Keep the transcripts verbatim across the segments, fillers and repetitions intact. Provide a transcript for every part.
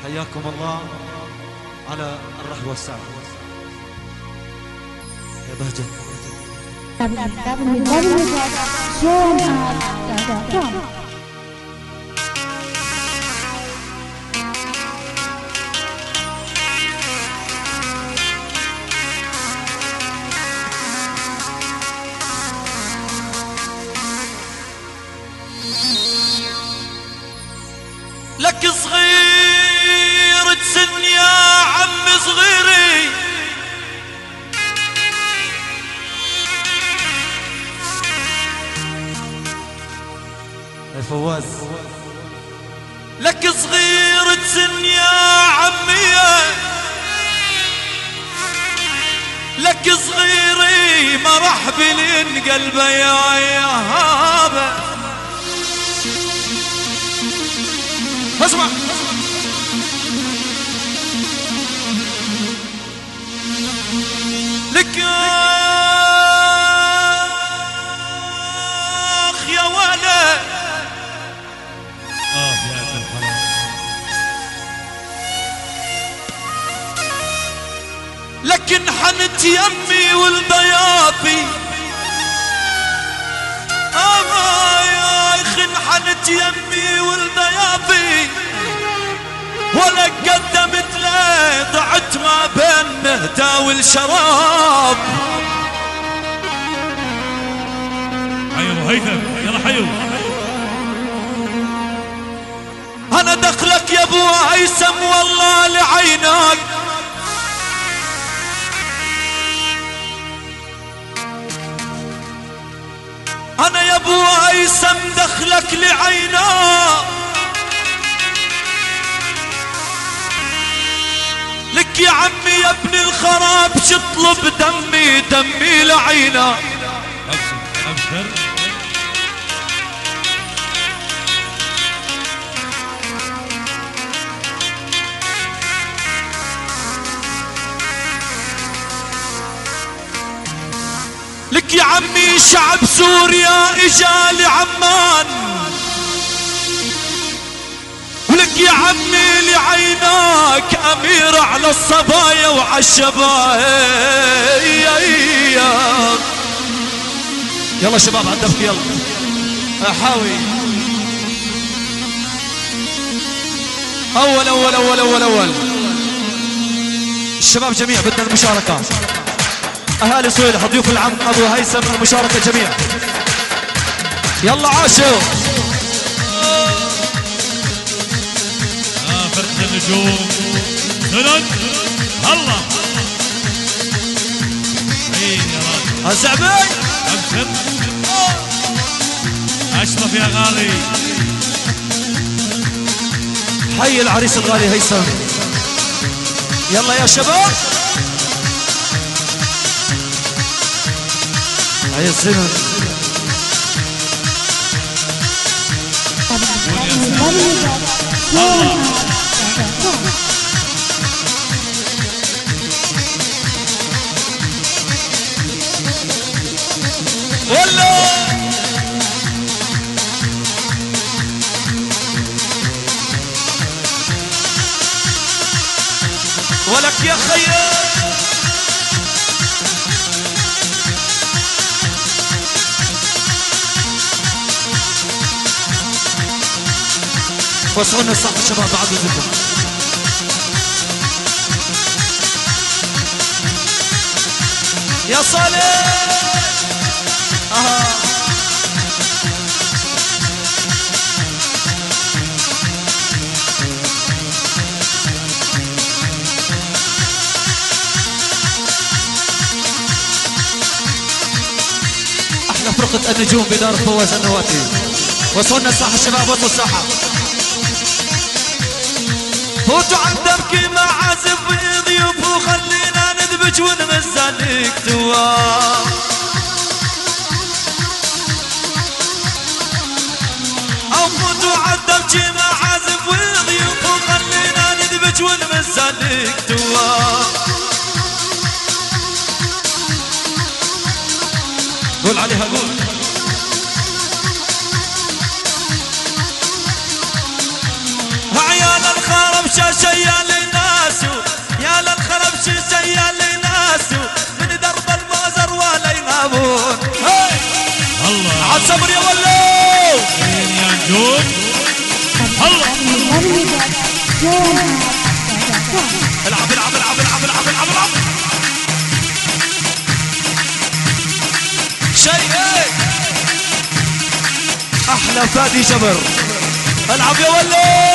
حياكم الله على الرحب والسعة يا بهجة. دبليو دبليو دبليو دوت جون آرت دوت كوم. لك صغير تسن يا عم صغيري، يا فواز لك صغير تسن يا عمي، لك صغيري مرحب لين قلبه يا يهابه. اسمع لك اخ يا ولد اه يا ابن الحلال لكن حنت يمي والضيافي، آه يا اخي انحنت يمي والضيافي، ولا قدمت له ضعت ما بين مهدى والشراب. حيو ابو هيثم يلا حيو. انا دخلك يا ابو هيثم والله لعينك، انا يا ابو هيثم دخلك لعينك، لك يا عمي يا ابن الخراب شطلب دمي دمي لعينك. ابشر ابشر لك يا عمي شعب سوريا اجا لعمان، ولك يا عمي لعيناك امير على الصبايا وعالشبايا. يلا شباب على الدفك يلا احاوي. اول اول اول اول اول الشباب جميع بدنا المشاركة، اهالي صويلح ضيوف العم ابو هيثم المشاركة جميع. يلا عاشوا اه فرقة النجوم سند الله. عين يا راجل الزعبي ابشر اشرف يا غالي. حي العريس الغالي هيثم. يلا يا شباب هاي الزمن. دبليو دبليو دبليو دوت جون آرت دوت كوم. ولا ولك يا خيال وصلنا الصح شباب بعد اذنكم. يا صالح آه. احلى فرقة النجوم بدار فواز النواتي. وصلنا الساحة الشباب وصلوا الساحة. فوتوا عن دبكي مع عازف ضيوف وخلينا ندبج ونغزلك تواب. او فوتوا عن دبكي مع عازف ضيوف وخلينا ندبج ونغزلك تواب. قول عليها قول. عيال الخرب شاشة العب العب العب العب العب العب العب شيء احلى فادي جبر. العب يا ولو.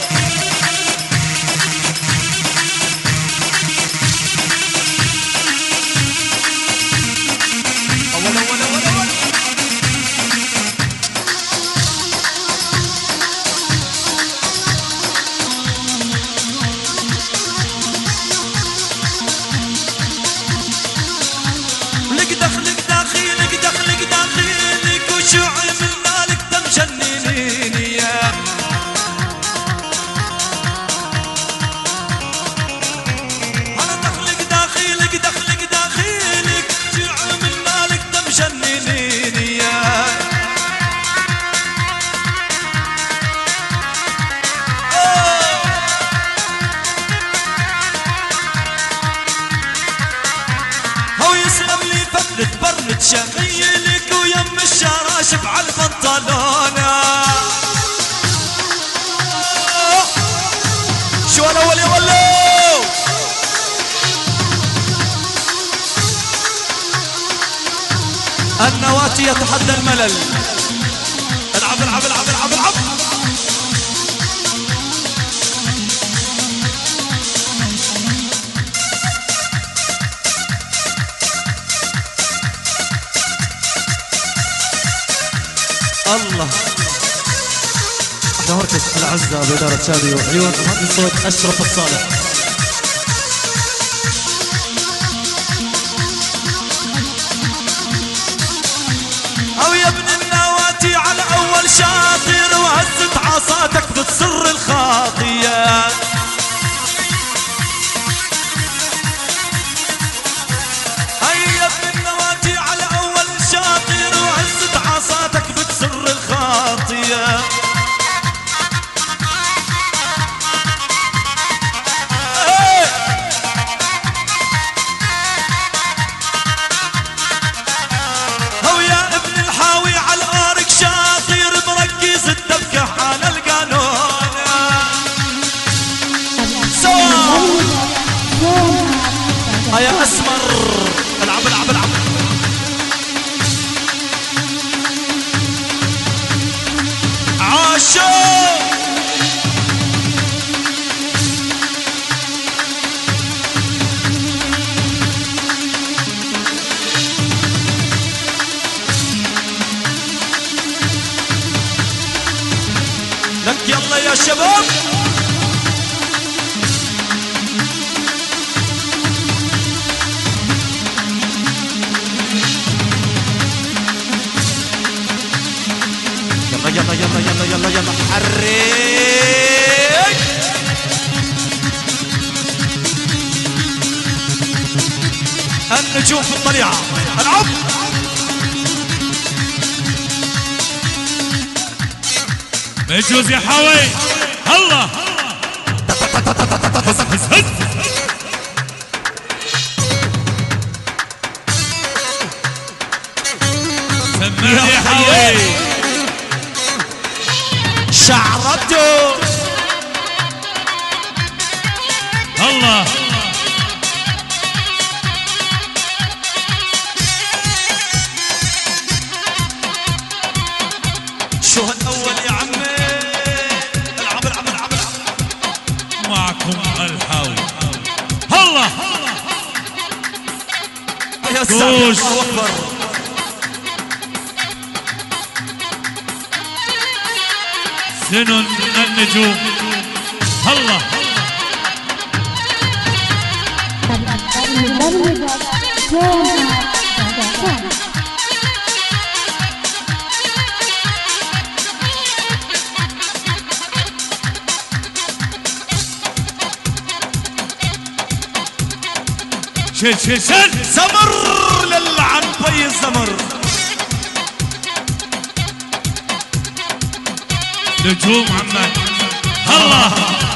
اول اول اول اول لك دخلك داخلك دخلك داخلك وشو عملنا لك تمجننين يا انا دخلك داخلك دخلك داخلك شو عملنا لك تمجننين يا هو يسلم لي فتلة برد شغيلك ويم الشراشف على البنطلونة. شو انا ولي ولو النواتي يتحدى الملل. العب العب العب العب العب الله. احنا مركز العزة بإدارة شادي وعيون مهندس صوت أشرف الصالح. أو يا ابن النواتي على أول شاطر وهزت عصاتك بتصر الخاطية. هيا يا ابن النواتي على أول شاطر وهزت عصاتك بتصر الخاطية. هو يا ابن الحاوي على الارك شاطر مركز الدبكة على القانون. سوا هيا اسمر. العب العب العب عاشو. لك يلا يا شباب. يلا يلا يلا يلا يلا يلا حرك. النجوم في الطليعة. العب بيجوز يا حاوي. الله هز هز هز. سمعني يا حاوي. شعرته. الله شو هالأول يا عمي. العب العب العب العب معكم الحاوي. الله يا سلام. الله أكبر. سنن النجوم. الله شيل شيل شيل. زمر للعن بي الزمر. نجوم عمان. الله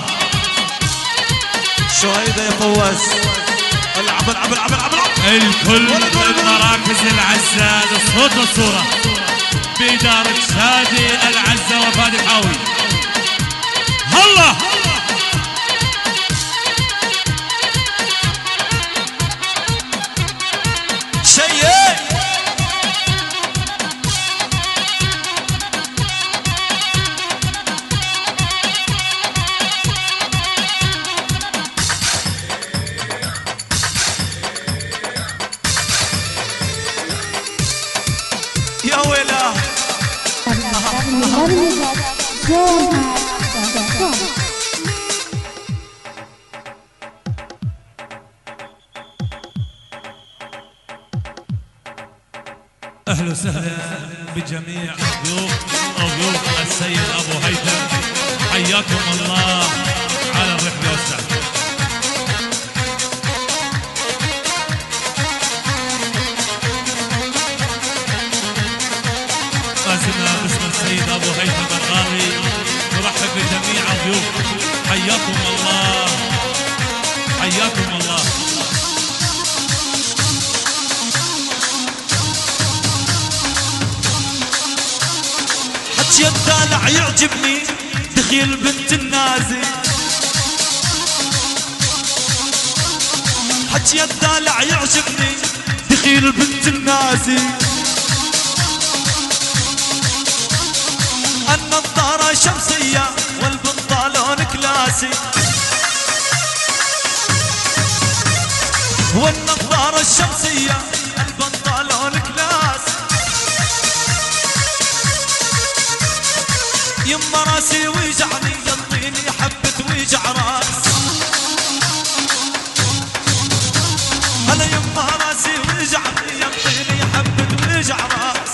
شو هيدا يا فواز. العب العب العب العب العب الكل المراكز العزة الصوت والصورة بإدارة شادي العزة وفادي الحاوي. الله شون آت دوت كوم. اهلا وسهلا بجميع ضيوف ضيوف السيد ابو هيثم، حياكم الله على الرحله والسعي. لازمنا باسم السيد ابو هيثم الغالي نرحب بجميع الضيوف، حياكم الله حياكم الله. حجي الدلع يعجبني دخيل بنت النازي، حجي الدلع يعجبني دخيل بنت النازي، النظارة شمسية والبنطلون كلاسي، والنظارة الشمسية البنطلون كلاسي، يما راسي ويجعني ينطيني حبة ويجع راس، هلا يما راسي ويجعني ينطيني حبة ويجع راس،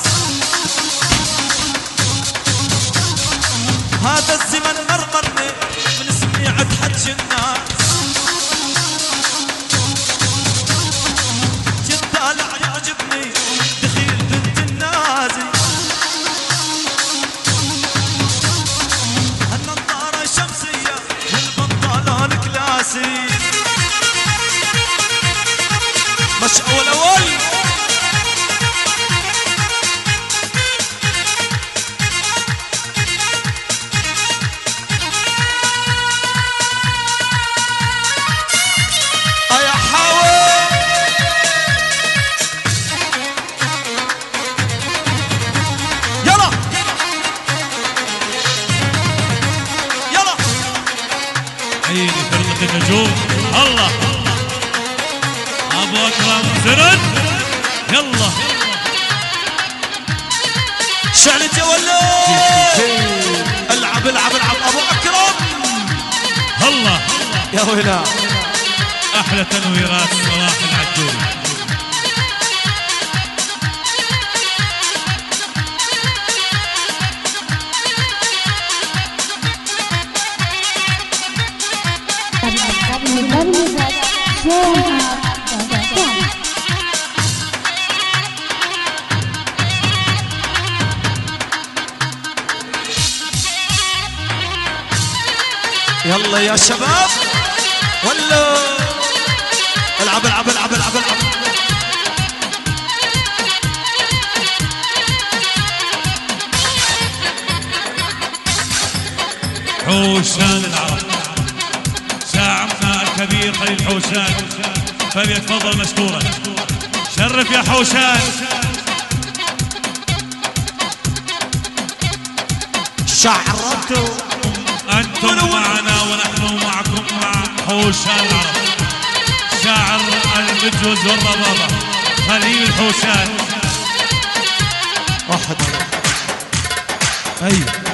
هذا الزمن مرمرني من سميعة حج الناس، جدالع يعجبني دخيل بنت النازي، النظارة شمسية والبنطلون كلاسي، مش أول أول يا حاول يلا يلا عيني فرقة النجوم الله ابو اكرم زرد يلا شعلت يا ولد، العب العب العب ابو اكرم الله يا ويلا. احلى تنويرات صلاح العدولي. w w w دوت شون آت دوت كوم. يلا يا شباب ولا العب العب العب العب العب حوشان العرب شاعرنا الكبير خليل حوشان فليتفضل مشكورا. شرف يا حوشان. شعرته انتم معنا ونحن معكم مع حوشان العرب، شاعر المجوز والربابه خليل حوشان. واحد اي